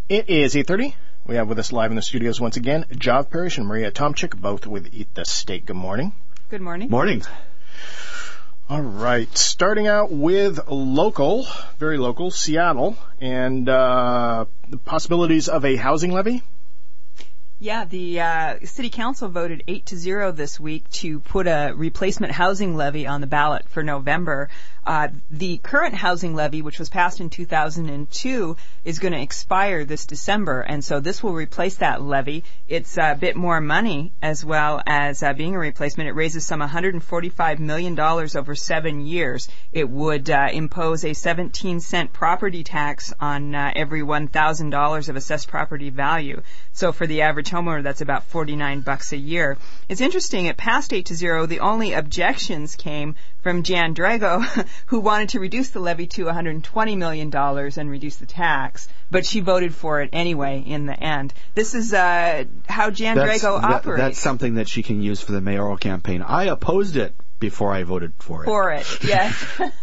It is 8:30. We have with us live in the studios once again, Jov Parrish and Maria Tomchik, both with Eat the State. Good morning. Good morning. Morning. All right. Starting out with local, very local, Seattle, and the possibilities of a housing levy. Yeah, the City Council voted 8-0 this week to put a replacement housing levy on the ballot for November. The current housing levy, which was passed in 2002, is going to expire this December, and so this will replace that levy. It's a bit more money as well as being a replacement. It raises some $145 million over 7 years. It would impose a 17-cent property tax on every $1,000 of assessed property value. So for the average homeowner, that's about $49 a year. It's interesting, it passed 8-0. The only objections came from Jan Drago, who wanted to reduce the levy to $120 million and reduce the tax, but she voted for it anyway in the end. This is how Jan Drago operates. That's something that she can use for the mayoral campaign. I opposed it before I voted for it. For it, yes.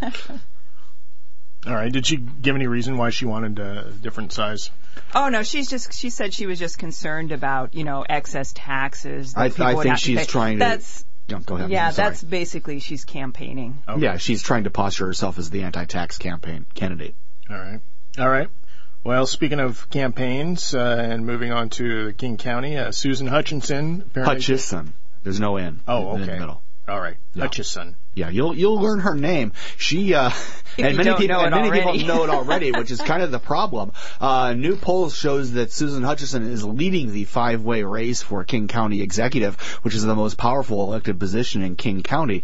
All right. Did she give any reason why she wanted a different size? Oh, no, she said she was just concerned about, excess taxes. I think she's trying to... Go ahead. Yeah, that's basically she's campaigning. Okay. Yeah, she's trying to posture herself as the anti-tax campaign candidate. All right. Well, speaking of campaigns and moving on to King County, Susan Hutchinson. Hutchison. There's no N. Oh, okay. In the middle. All right. Yeah. Hutchison. Yeah, you'll learn her name. She and many people know it already, which is kind of the problem. New polls shows that Susan Hutchison is leading the five-way race for King County executive, which is the most powerful elected position in King County.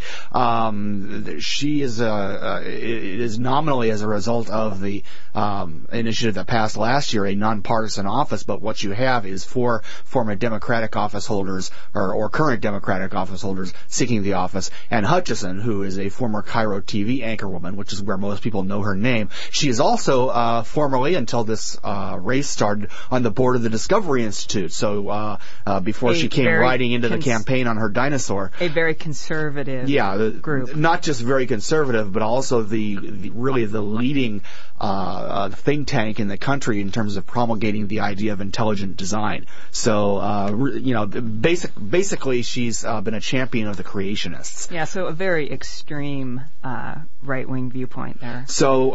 She is it is nominally as a result of the initiative that passed last year, a nonpartisan office. But what you have is 4 former Democratic office holders or current Democratic office holders seeking the office, and Hutchison, who is a former Cairo TV anchorwoman, which is where most people know her name. She is also formerly, until this race started, on the board of the Discovery Institute. So before she came riding into the campaign on her dinosaur. A very conservative group. Not just very conservative, but also the leading think tank in the country in terms of promulgating the idea of intelligent design. So, basically she's been a champion of the creationists. Yeah, so a very extreme right-wing viewpoint there.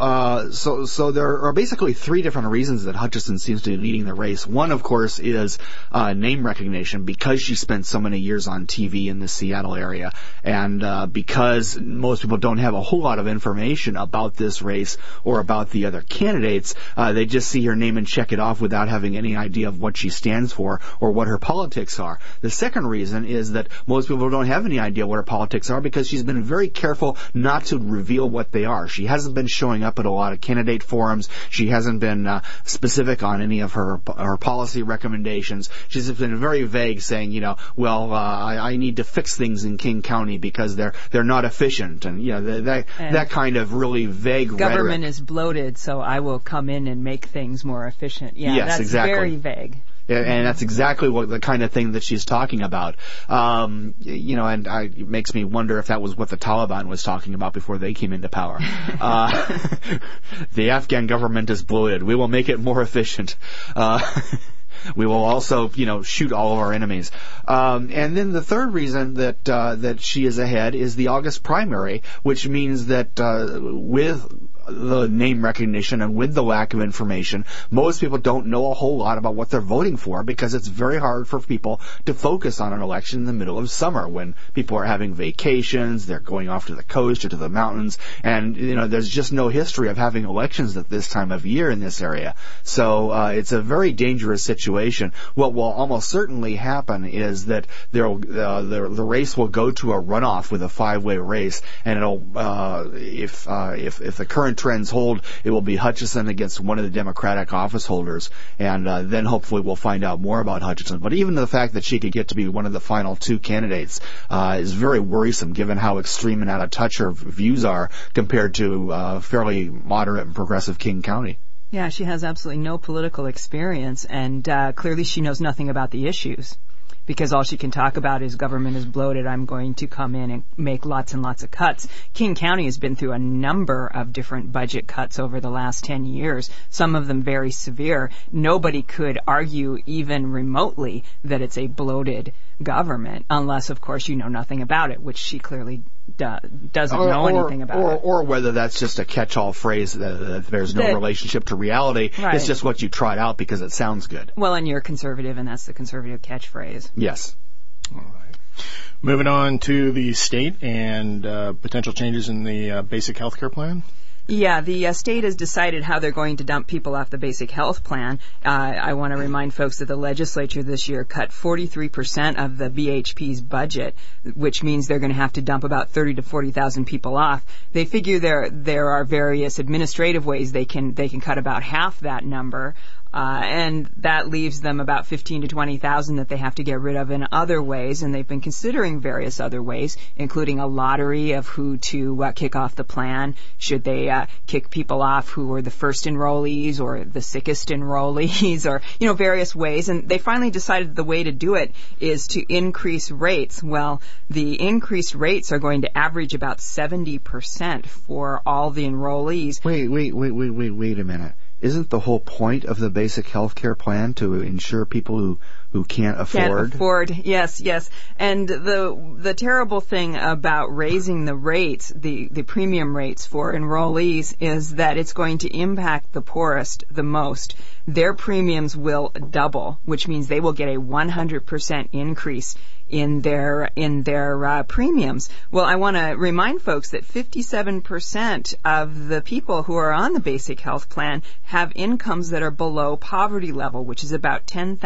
So there are basically 3 different reasons that Hutchison seems to be leading the race. One, of course, is name recognition, because she spent so many years on TV in the Seattle area, and because most people don't have a whole lot of information about this race or about the other candidates. They just see her name and check it off without having any idea of what she stands for or what her politics are. The second reason is that most people don't have any idea what her politics are because she's been very careful not to reveal what they are. She hasn't been showing up at a lot of candidate forums. She hasn't been specific on any of her policy recommendations. She's been very vague, saying, I need to fix things in King County because they're not efficient, and that kind of really vague government rhetoric. Is bloated, so I will come in and make things more efficient. Yeah, yes, that's exactly. Very vague. And that's exactly what the kind of thing that she's talking about. It makes me wonder if that was what the Taliban was talking about before they came into power. The Afghan government is bloated. We will make it more efficient. We will also, shoot all of our enemies. And then the third reason that she is ahead is the August primary, which means that with the name recognition and with the lack of information, most people don't know a whole lot about what they're voting for because it's very hard for people to focus on an election in the middle of summer when people are having vacations, they're going off to the coast or to the mountains, and there's just no history of having elections at this time of year in this area. So it's a very dangerous situation. What will almost certainly happen is that the race will go to a runoff with a 5-way race, and it'll if the current trends hold, it will be Hutchison against one of the Democratic office holders, and then hopefully we'll find out more about Hutchison. But even the fact that she could get to be one of the final 2 candidates is very worrisome, given how extreme and out of touch her views are compared to fairly moderate and progressive King County. Yeah, she has absolutely no political experience, and clearly she knows nothing about the issues. because all she can talk about is government is bloated, I'm going to come in and make lots and lots of cuts. King County has been through a number of different budget cuts over the last 10 years, some of them very severe. Nobody could argue even remotely that it's a bloated government, unless, of course, you know nothing about it, which she clearly doesn't know anything about it. Or whether that's just a catch-all phrase that there's no relationship to reality. Right. It's just what you tried out because it sounds good. Well, and you're conservative, and that's the conservative catchphrase. Yes. All right. Moving on to the state and potential changes in the basic health care plan. Yeah, the state has decided how they're going to dump people off the basic health plan. I want to remind folks that the legislature this year cut 43% of the BHP's budget, which means they're going to have to dump about 30 to 40,000 people off. They figure there are various administrative ways they can cut about half that number. And that leaves them about 15 to 20,000 that they have to get rid of in other ways, and they've been considering various other ways, including a lottery of who to kick off the plan. Should they kick people off who were the first enrollees or the sickest enrollees, or various ways? And they finally decided the way to do it is to increase rates. Well, the increased rates are going to average about 70% for all the enrollees. Wait a minute. Isn't the whole point of the basic health care plan to ensure people who can't afford? Can't afford, yes. And the terrible thing about raising the rates, the premium rates for enrollees, is that it's going to impact the poorest the most. Their premiums will double, which means they will get a 100% increase in their premiums. Well, I want to remind folks that 57% of the people who are on the basic health plan have incomes that are below poverty level, which is about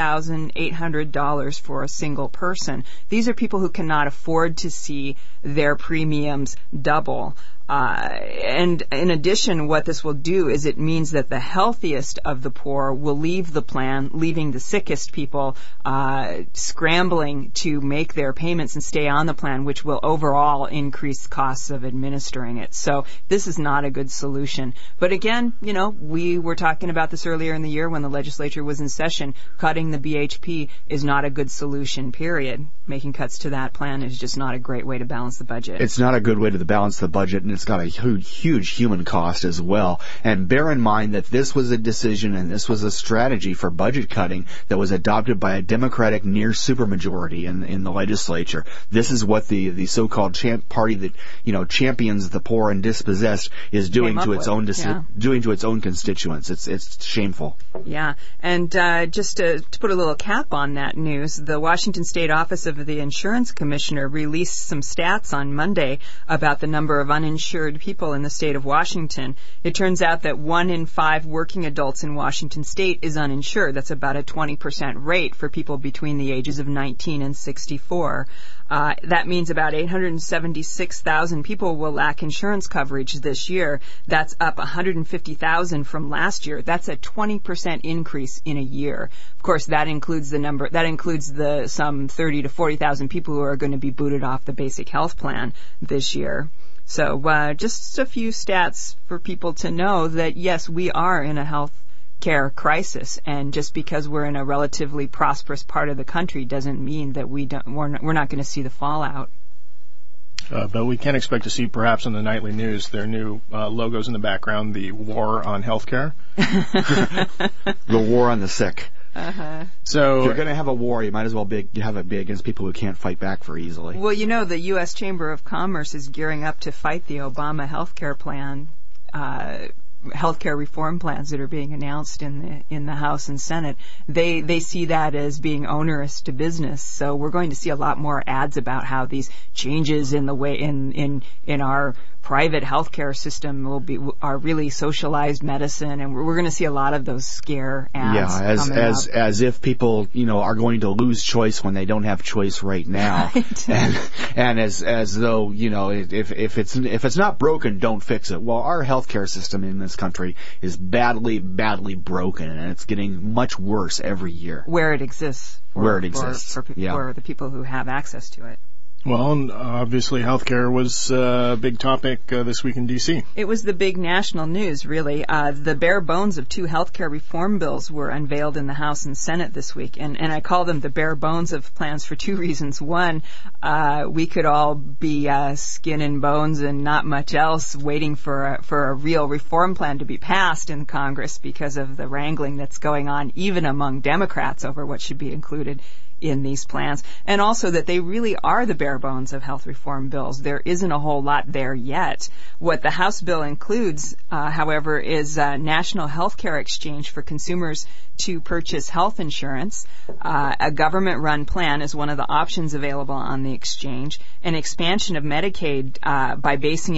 $10,800 for a single person. These are people who cannot afford to see their premiums double. And in addition, what this will do is it means that the healthiest of the poor will leave the plan, leaving the sickest people scrambling to make their payments and stay on the plan, which will overall increase costs of administering it. So this is not a good solution. But again, we were talking about this earlier in the year when the legislature was in session. Cutting the BHP is not a good solution, period. Making cuts to that plan is just not a great way to balance the budget. It's not a good way to balance the budget, and it's got a huge human cost as well. And bear in mind that this was a decision and this was a strategy for budget cutting that was adopted by a Democratic near supermajority in the legislature. This is what the so-called party that champions the poor and dispossessed is doing to its own doing to its own constituents. It's shameful. Yeah, and just to put a little cap on that news, the Washington State Office of the Insurance Commissioner released some stats on Monday about the number of uninsured people in the state of Washington. It turns out that 1 in 5 working adults in Washington State is uninsured. That's about a 20% rate for people between the ages of 19 and 64. That means about 876,000 people will lack insurance coverage this year. That's up 150,000 from last year. That's a 20% increase in a year. Of course, that includes some 30 to 40,000 people who are going to be booted off the basic health plan this year. So just a few stats for people to know that, yes, we are in a health care crisis, and just because we're in a relatively prosperous part of the country doesn't mean that we're not going to see the fallout. But we can expect to see, perhaps in the nightly news, their new logos in the background, the war on healthcare. The war on the sick. Uh-huh. So if you're going to have a war, you might as well have it be against people who can't fight back very easily. Well, the U.S. Chamber of Commerce is gearing up to fight the Obama healthcare plan, healthcare reform plans that are being announced in the House and Senate. They see that as being onerous to business. So we're going to see a lot more ads about how these changes in the way in our private healthcare system are really socialized medicine, and we're going to see a lot of those scare ads. Yeah, as if people are going to lose choice when they don't have choice right now, right. and as though if it's not broken, don't fix it. Well, our healthcare system in this country is badly broken, and it's getting much worse every year. Where it exists. For the people who have access to it. Well, and obviously healthcare was a big topic this week in D.C. It was the big national news, really. The bare bones of 2 healthcare reform bills were unveiled in the House and Senate this week, and I call them the bare bones of plans for 2 reasons. One, we could all be skin and bones and not much else waiting for a real reform plan to be passed in Congress because of the wrangling that's going on even among Democrats over what should be included in these plans, and also that they really are the bare bones of health reform bills. There isn't a whole lot there yet. What the House bill includes, however, is a national health care exchange for consumers to purchase health insurance. A government-run plan is one of the options available on the exchange. An expansion of Medicaid by basing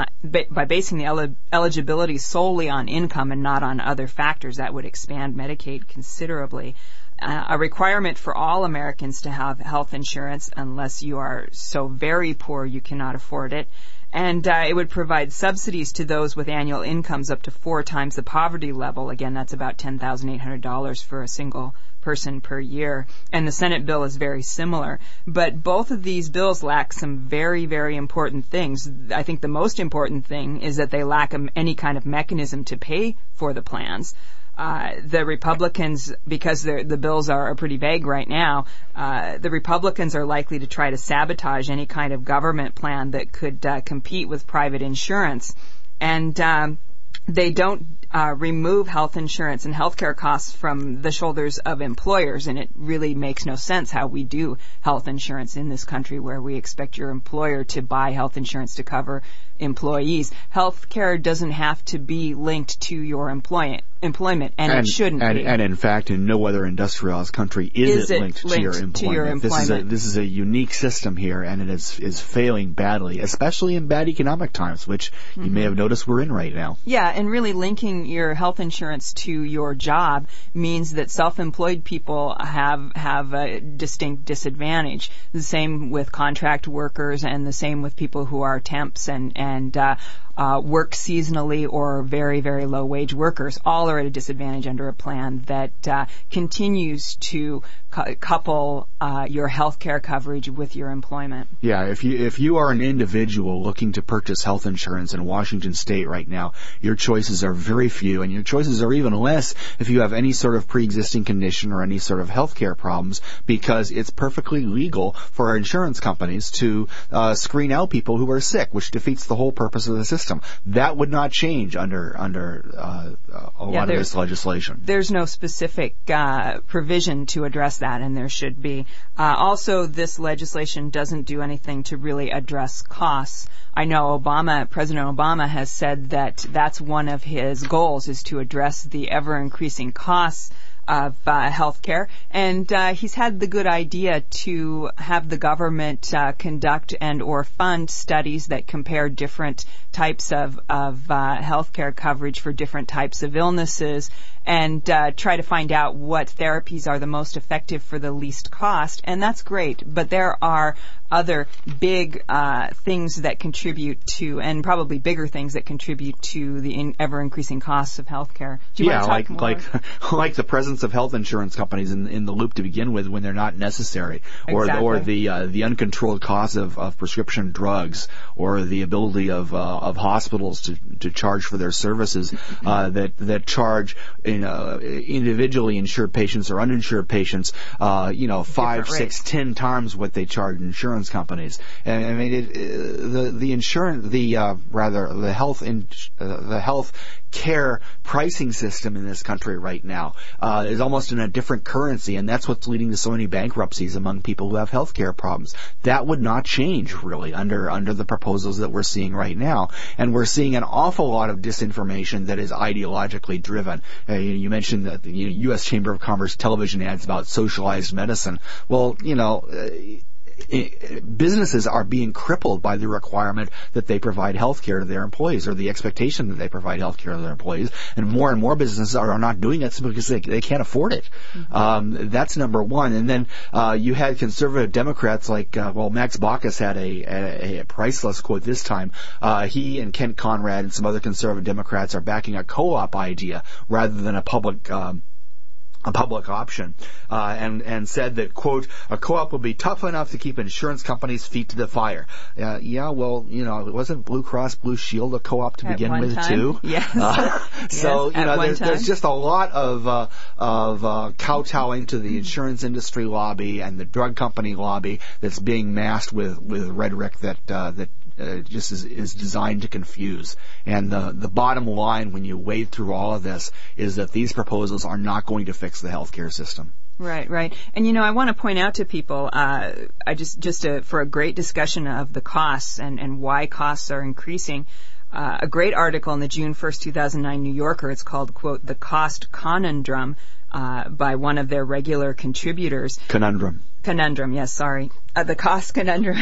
the eligibility solely on income and not on other factors, that would expand Medicaid considerably. A requirement for all Americans to have health insurance unless you are so very poor you cannot afford it. And it would provide subsidies to those with annual incomes up to 4 times the poverty level. Again, that's about $10,800 for a single person per year. And the Senate bill is very similar. But both of these bills lack some very, very important things. I think the most important thing is that they lack any kind of mechanism to pay for the plans. The Republicans, because the bills are pretty vague right now, the Republicans are likely to try to sabotage any kind of government plan that could compete with private insurance. And they don't remove health insurance and healthcare costs from the shoulders of employers, and it really makes no sense how we do health insurance in this country where we expect your employer to buy health insurance to cover employees. Healthcare doesn't have to be linked to your employment, and it shouldn't be. And in fact, in no other industrialized country is it linked to your employment. This is a unique system here, and it is failing badly, especially in bad economic times, which you may have noticed we're in right now. Yeah, and really linking your health insurance to your job means that self-employed people have a distinct disadvantage. The same with contract workers, and the same with people who are temps and work seasonally or very, very low wage workers. All are at a disadvantage under a plan that continues to couple your health care coverage with your employment. Yeah, if you are an individual looking to purchase health insurance in Washington State right now, your choices are very few, and your choices are even less if you have any sort of pre-existing condition or any sort of health care problems, because it's perfectly legal for our insurance companies to screen out people who are sick, which defeats the whole purpose of the system. That would not change under a lot of this legislation. There's no specific provision to address that, and there should be. Also, this legislation doesn't do anything to really address costs. I know President Obama has said that that's one of his goals, is to address the ever-increasing costs of health care, and he's had the good idea to have the government conduct and or fund studies that compare different types of health care coverage for different types of illnesses, and try to find out what therapies are the most effective for the least cost, and that's great. But there are other big things that contribute to, and probably bigger things that contribute to the ever-increasing costs of health care. Do you want to talk more? like the presence of health insurance companies in the loop to begin with when they're not necessary, or the uncontrolled cost of prescription drugs, or the ability of hospitals to charge for their services that charge individually insured patients or uninsured patients 5, 6, 10 times what they charge insurance companies. And I mean, the health care pricing system in this country right now is almost in a different currency, and that's what's leading to so many bankruptcies among people who have health care problems. That would not change really under the proposals that we're seeing right now, and we're seeing an awful lot of disinformation that is ideologically driven. You mentioned that the U.S. Chamber of Commerce television ads about socialized medicine. Well, businesses are being crippled by the requirement that they provide health care to their employees, or the expectation that they provide health care to their employees, and more businesses are not doing it simply because they can't afford it. Mm-hmm. That's number one. And then you had conservative Democrats like Max Baucus had a priceless quote this time. He and Kent Conrad and some other conservative Democrats are backing a co-op idea rather than a public a public option, and said that, quote, a co-op will be tough enough to keep insurance companies' feet to the fire. Yeah, well, it wasn't Blue Cross Blue Shield a co-op to begin with, too? Yes. So, there's just a lot of kowtowing to the insurance industry lobby and the drug company lobby that's being masked with rhetoric that just is designed to confuse. And the bottom line when you wade through all of this is that these proposals are not going to fix the healthcare system. Right. And I want to point out to people, for a great discussion of the costs and why costs are increasing, a great article in the June 1st, 2009 New Yorker. It's called, quote, The Cost Conundrum, by one of their regular contributors. Conundrum, yes, sorry. The Cost Conundrum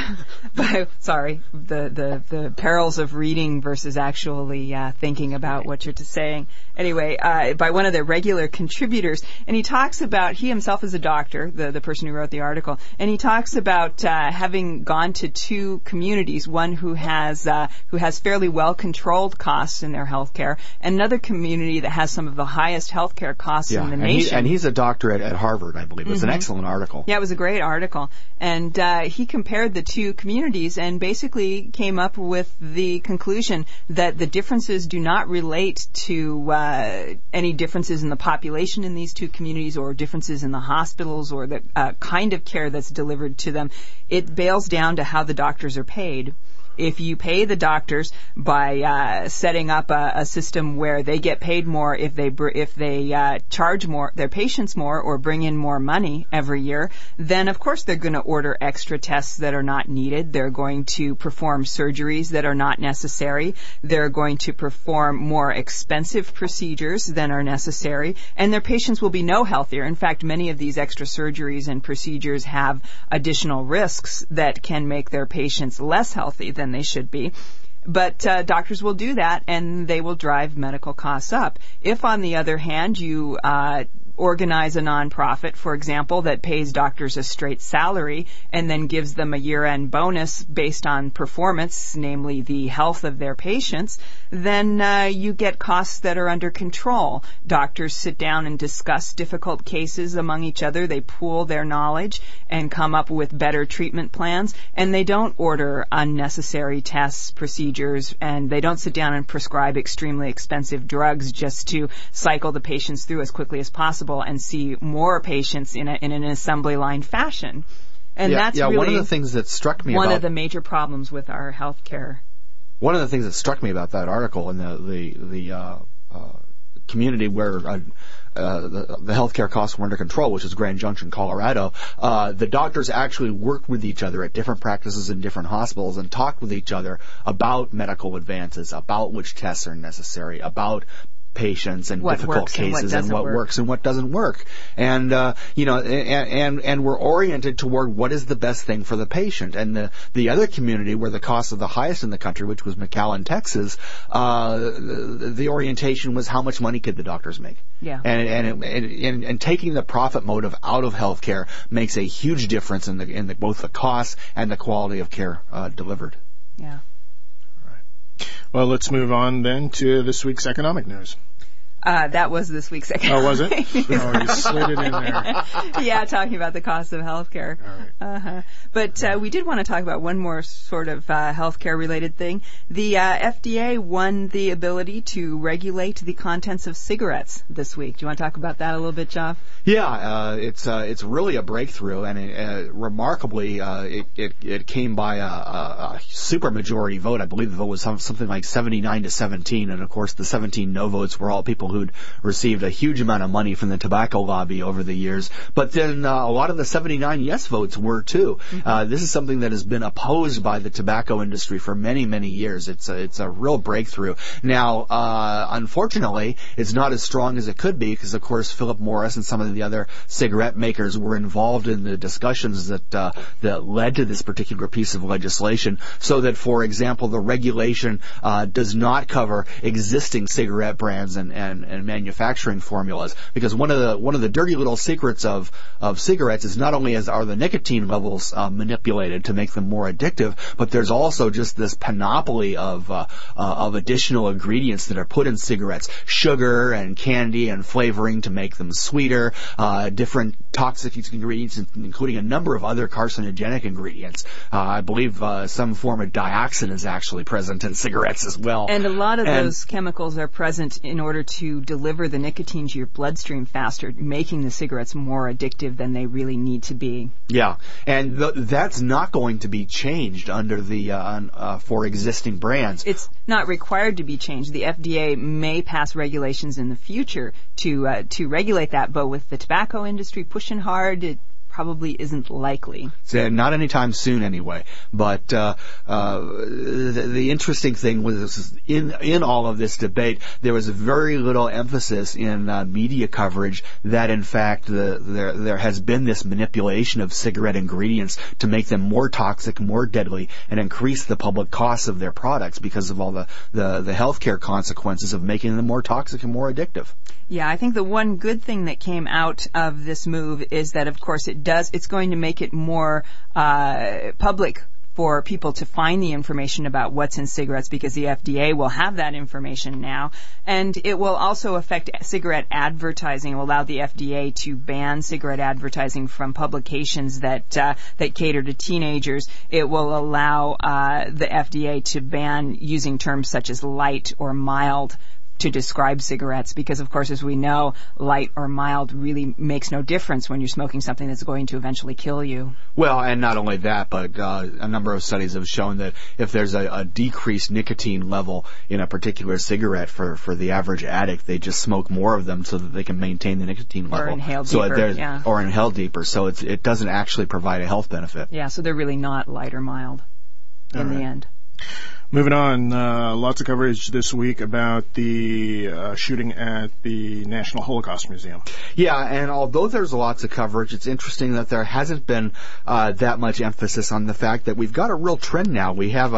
the perils of reading versus actually thinking about what you're saying. Anyway, by one of their regular contributors, and he talks about, he himself is a doctor, the person who wrote the article, and he talks about having gone to two communities, one who has fairly well controlled costs in their healthcare, and another community that has some of the highest healthcare costs in the nation. And he's a doctor at Harvard, I believe. It's an excellent article. Yeah, it was a great article. And he compared the two communities and basically came up with the conclusion that the differences do not relate to any differences in the population in these two communities or differences in the hospitals or the kind of care that's delivered to them. It boils down to how the doctors are paid. If you pay the doctors by setting up a system where they get paid more if they charge more their patients more or bring in more money every year, then of course they're going to order extra tests that are not needed. They're going to perform surgeries that are not necessary. They're going to perform more expensive procedures than are necessary, and their patients will be no healthier. In fact, many of these extra surgeries and procedures have additional risks that can make their patients less healthy than they should be. But doctors will do that, and they will drive medical costs up. If, on the other hand, you organize a nonprofit, for example, that pays doctors a straight salary and then gives them a year-end bonus based on performance, namely the health of their patients, then you get costs that are under control. Doctors sit down and discuss difficult cases among each other. They pool their knowledge and come up with better treatment plans, and they don't order unnecessary tests, procedures, and they don't sit down and prescribe extremely expensive drugs just to cycle the patients through as quickly as possible and see more patients in an assembly line fashion. And that's really one of the things that struck me one of the major problems with our health care. One of the things that struck me about that article in the community where the healthcare costs were under control, which is Grand Junction, Colorado, the doctors actually worked with each other at different practices in different hospitals and talked with each other about medical advances, about which tests are necessary, about patients and difficult cases and what works and what doesn't work. And and we're oriented toward what is the best thing for the patient. And the other community where the costs are the highest in the country, which was McAllen, Texas, the orientation was how much money could the doctors make. Yeah. And taking the profit motive out of healthcare makes a huge difference in both the costs and the quality of care delivered. Yeah. Well, let's move on then to this week's economic news. That was this week's economic. Oh, was it? Oh, you slid it in there. Yeah, talking about the cost of healthcare. All right. But we did want to talk about one more sort of healthcare-related thing. The FDA won the ability to regulate the contents of cigarettes this week. Do you want to talk about that a little bit, Geoff? Yeah, it's really a breakthrough, and remarkably, it came by a supermajority vote. I believe the vote was something like 79-17, and of course the 17 no votes were all people who'd received a huge amount of money from the tobacco lobby over the years. But then a lot of the 79 yes votes were too. Mm-hmm. This is something that has been opposed by the tobacco industry for many, many years. It's a real breakthrough. Now, unfortunately, it's not as strong as it could be because, of course, Philip Morris and some of the other cigarette makers were involved in the discussions that led to this particular piece of legislation. So that, for example, the regulation does not cover existing cigarette brands and and manufacturing formulas. Because one of the dirty little secrets of cigarettes is not only are the nicotine levels manipulated to make them more addictive, but there's also just this panoply of additional ingredients that are put in cigarettes: sugar and candy and flavoring to make them sweeter, different toxic ingredients, including a number of other carcinogenic ingredients. I believe some form of dioxin is actually present in cigarettes as well. And a lot of those chemicals are present in order to deliver the nicotine to your bloodstream faster, making the cigarettes more addictive than they really need to be. Yeah, and that's not going to be changed under the for existing brands. It's not required to be changed. The FDA may pass regulations in the future to regulate that, but with the tobacco industry pushing hard, it probably isn't likely. So not anytime soon, anyway. But the interesting thing was in all of this debate, there was very little emphasis in media coverage that, in fact, there has been this manipulation of cigarette ingredients to make them more toxic, more deadly, and increase the public costs of their products because of all the healthcare consequences of making them more toxic and more addictive. Yeah, I think the one good thing that came out of this move is that, of course, it's going to make it more public for people to find the information about what's in cigarettes, because the FDA will have that information now. And it will also affect cigarette advertising. It will allow the FDA to ban cigarette advertising from publications that cater to teenagers. It will allow the FDA to ban using terms such as light or mild to describe cigarettes, because, of course, as we know, light or mild really makes no difference when you're smoking something that's going to eventually kill you. Well, and not only that, but a number of studies have shown that if there's a decreased nicotine level in a particular cigarette for the average addict, they just smoke more of them so that they can maintain the nicotine level. Or inhale deeper. Or inhale deeper, so it doesn't actually provide a health benefit. Yeah, so they're really not light or mild in the end. Moving on, lots of coverage this week about the shooting at the National Holocaust Museum. Yeah, and although there's lots of coverage, it's interesting that there hasn't been that much emphasis on the fact that we've got a real trend now. We have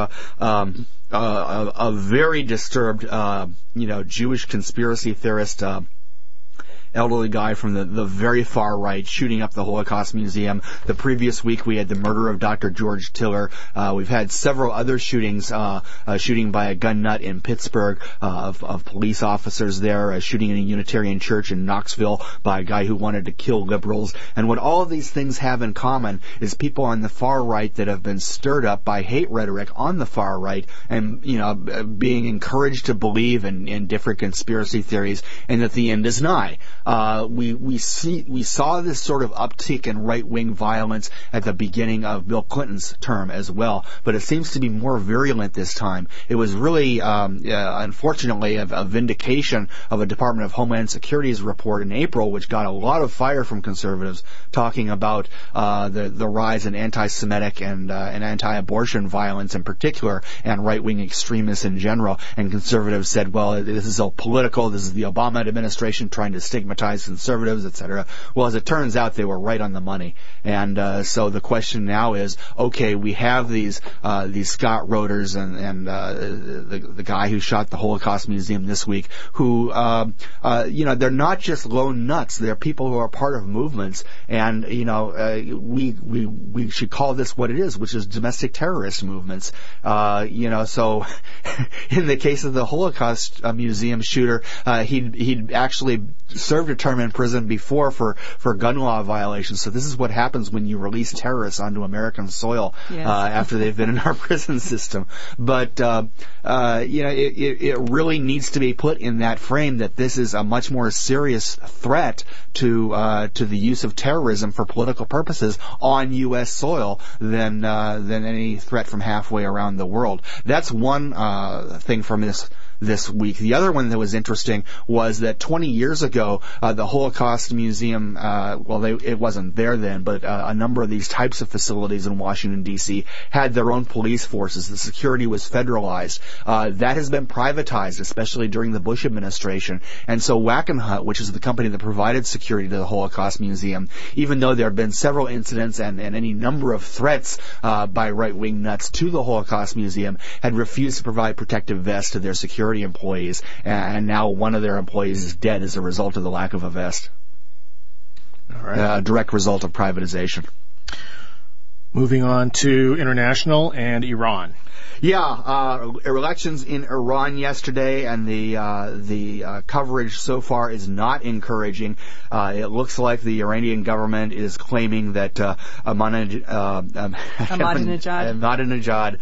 a very disturbed, Jewish conspiracy theorist, elderly guy from the very far right shooting up the Holocaust Museum. The previous week we had the murder of Dr. George Tiller. We've had several other shootings, shooting by a gun nut in Pittsburgh of police officers there, a shooting in a Unitarian church in Knoxville by a guy who wanted to kill liberals. And what all of these things have in common is people on the far right that have been stirred up by hate rhetoric on the far right and, being encouraged to believe in different conspiracy theories and that the end is nigh. We saw this sort of uptick in right-wing violence at the beginning of Bill Clinton's term as well, but it seems to be more virulent this time. It was really, unfortunately, a vindication of a Department of Homeland Security's report in April, which got a lot of fire from conservatives, talking about the rise in anti-Semitic and anti-abortion violence in particular, and right-wing extremists in general. And conservatives said, well, this is all political. This is the Obama administration trying to stigmatize conservatives, etc. Well, as it turns out, they were right on the money. And so the question now is, okay, we have these Scott Roders and the guy who shot the Holocaust Museum this week, who they're not just lone nuts. They're people who are part of movements, and we should call this what it is, which is domestic terrorist movements. So in the case of the Holocaust Museum shooter, he'd actually served a term in prison before for gun law violations. So this is what happens when you release terrorists onto American soil. Yes. After they've been in our prison system. But it really needs to be put in that frame that this is a much more serious threat to the use of terrorism for political purposes on U.S. soil than any threat from halfway around the world. That's one thing from this week. The other one that was interesting was that 20 years ago, the Holocaust Museum, it wasn't there then, but a number of these types of facilities in Washington, D.C. had their own police forces. The security was federalized. That has been privatized, especially during the Bush administration. And so Wackenhut, which is the company that provided security to the Holocaust Museum, even though there have been several incidents and any number of threats by right-wing nuts to the Holocaust Museum, had refused to provide protective vests to their security security employees, and now one of their employees is dead as a result of the lack of a vest. All right. A direct result of privatization. Moving on to international and Iran. Yeah, elections in Iran yesterday, and the coverage so far is not encouraging. It looks like the Iranian government is claiming that Ahmadinejad,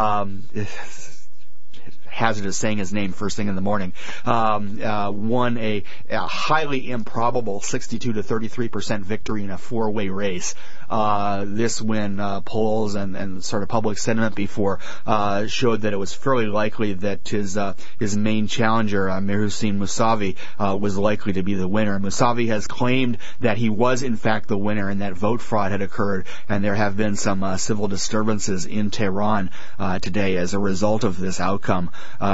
hazardous saying his name first thing in the morning, won a highly improbable 62 to 33% victory in a four-way race. This win, polls and sort of public sentiment before showed that it was fairly likely that his main challenger, Mir Hossein Mousavi, was likely to be the winner. Mousavi has claimed that he was in fact the winner and that vote fraud had occurred, and there have been some civil disturbances in Tehran today as a result of this outcome.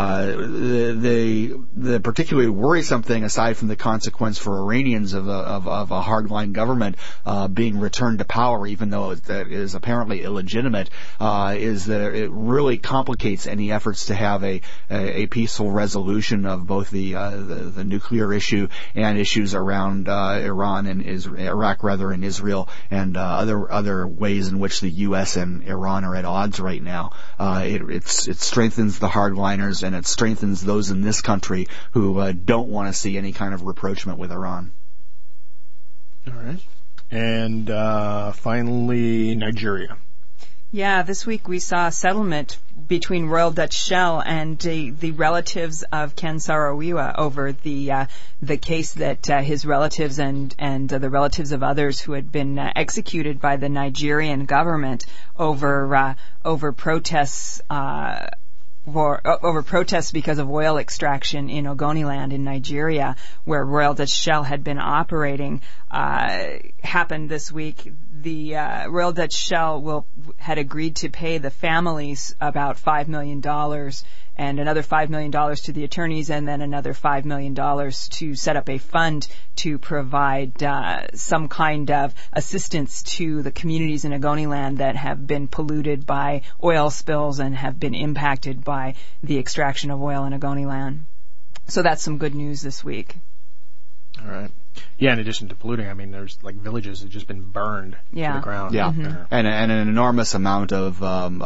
The particularly worrisome thing, aside from the consequence for Iranians of a hardline government being returned to power, even though it is apparently illegitimate, is that it really complicates any efforts to have a peaceful resolution of both the nuclear issue and issues around Iraq and Israel and other ways in which the U.S. and Iran are at odds right now. It strengthens the hardliners, and it strengthens those in this country who don't want to see any kind of rapprochement with Iran. All right. And finally, Nigeria. Yeah, this week we saw a settlement between Royal Dutch Shell and the relatives of Ken Saro-Wiwa over the case that his relatives and the relatives of others who had been executed by the Nigerian government over protests. Over protests because of oil extraction in Ogoniland in Nigeria, where Royal Dutch Shell had been operating, happened this week. The Royal Dutch Shell had agreed to pay the families about $5 million and another $5 million to the attorneys, and then another $5 million to set up a fund to provide some kind of assistance to the communities in Ogoniland that have been polluted by oil spills and have been impacted by the extraction of oil in Ogoniland. So that's some good news this week. All right. Yeah, in addition to polluting, I mean, there's like villages that have just been burned to the ground. Yeah, mm-hmm. and an enormous amount of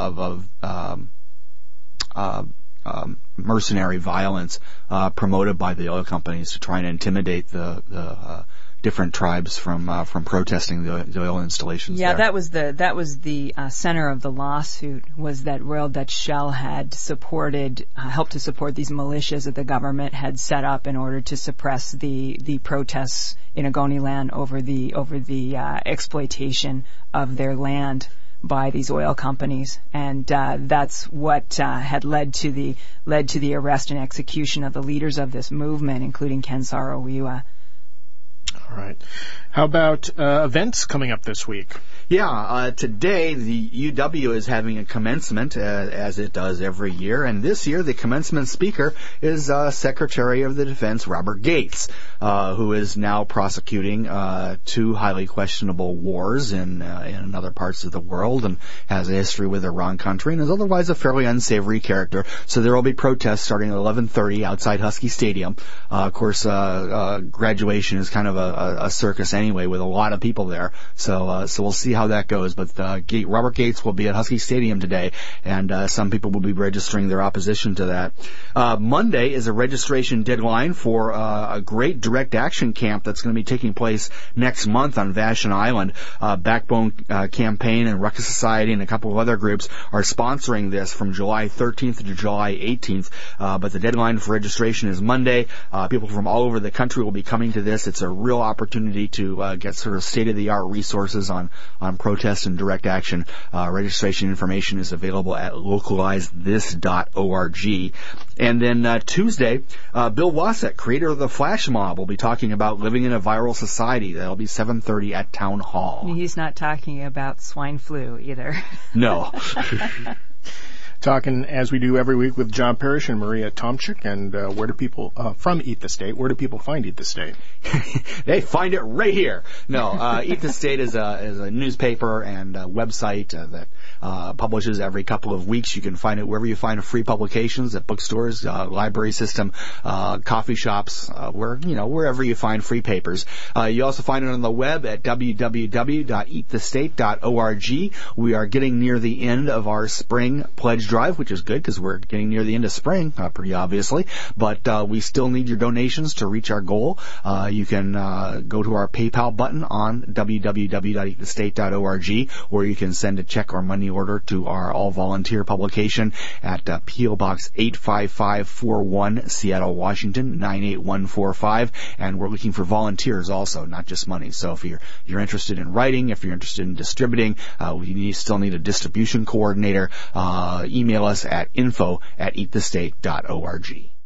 mercenary violence promoted by the oil companies to try and intimidate the different tribes from protesting the oil installations. Yeah, there. that was the center of the lawsuit, was that Royal Dutch Shell had helped to support these militias that the government had set up in order to suppress the protests in Ogoniland over the exploitation of their land by these oil companies, and that's what had led to the arrest and execution of the leaders of this movement, including Ken Saro-Wiwa. All right. How about events coming up this week? Yeah, today the UW is having a commencement, as it does every year, and this year the commencement speaker is Secretary of the Defense Robert Gates, who is now prosecuting two highly questionable wars in other parts of the world, and has a history with Iran country, and is otherwise a fairly unsavory character. So there will be protests starting at 11:30 outside Husky Stadium. Of course, graduation is kind of a circus anyway, with a lot of people there. So we'll see how that goes. But Robert Gates will be at Husky Stadium today, and some people will be registering their opposition to that. Monday is a registration deadline for a great direct action camp that's going to be taking place next month on Vashon Island. Backbone Campaign and Ruckus Society and a couple of other groups are sponsoring this from July 13th to July 18th. But the deadline for registration is Monday. People from all over the country will be coming to this. It's a real opportunity to get sort of state-of-the-art resources on protest and direct action. Registration information is available at localizethis.org. And then Tuesday, Bill Wassett, creator of the Flash Mob, will be talking about living in a viral society. That'll be 7:30 at Town Hall. He's not talking about swine flu either. No. Talking, as we do every week, with John Parrish and Maria Tomchik. And where do people, from Eat the State, where do people find Eat the State? They find it right here. No, Eat the State is a newspaper and a website that publishes every couple of weeks. You can find it wherever you find free publications, at bookstores, library system, coffee shops, wherever you find free papers. You also find it on the web at www.eatthestate.org. We are getting near the end of our spring pledge drive, which is good because we're getting near the end of spring, pretty obviously. But we still need your donations to reach our goal. You can go to our PayPal button on www.eatthestate.org, or you can send a check or money order to our all-volunteer publication at P.O. Box 85541, Seattle, Washington, 98145. And we're looking for volunteers also, not just money. So if you're interested in writing, if you're interested in distributing, we still need a distribution coordinator. Email us at info@eatthestate.org.